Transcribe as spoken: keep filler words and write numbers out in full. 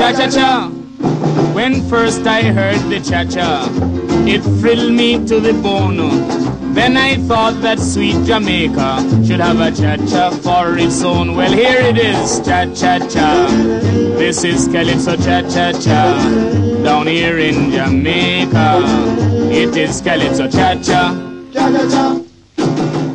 cha-cha-cha. When first I heard the cha-cha, it thrilled me to the bone. Then I thought that sweet Jamaica should have a cha-cha for its own. Well, here it is, cha-cha-cha. This is Calypso cha-cha-cha. Down here in Jamaica, it is Calypso cha-cha. Cha-cha-cha.